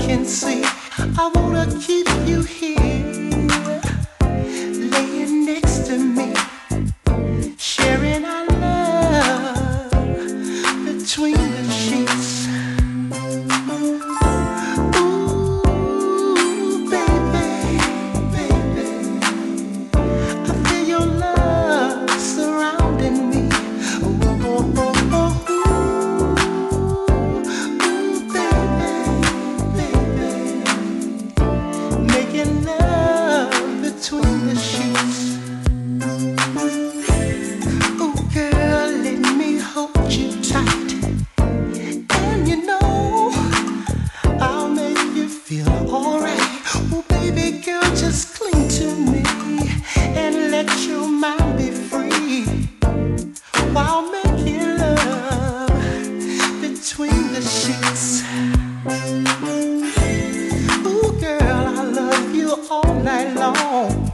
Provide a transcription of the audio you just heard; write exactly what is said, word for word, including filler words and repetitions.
can see. I wanna keep you here, laying next to me, sharing our love between the sheets. Ooh, baby, baby, I feel your love surrounding me. Ooh, oh, oh, oh, ooh, baby, baby, making love between the sheets. Ooh, girl, let me hold you tight, and you know I'll make you feel alright. Oh, baby girl, just cling to me and let your mind be free while making love between the sheets. Ooh, girl, I love you all night long.